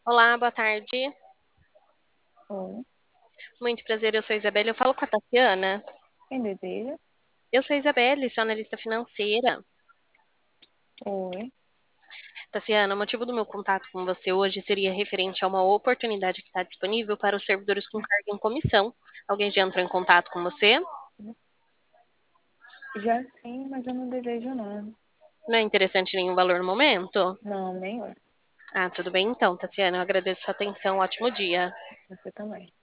Olá, boa tarde. Oi, Muito prazer, eu sou a Isabelle. Eu falo com a Tatiana. quem deseja? Eu sou a Isabelle, sou analista financeira. Oi, Tatiana, o motivo do meu contato com você hoje seria referente a uma oportunidade que está disponível para os servidores com cargo em comissão. Alguém já entrou em contato com você? já sim, mas eu não desejo nada. Não é interessante nenhum valor no momento? Não, nem eu. Ah, tudo bem então, Tatiana. Eu agradeço a sua atenção. Ótimo dia. Você também.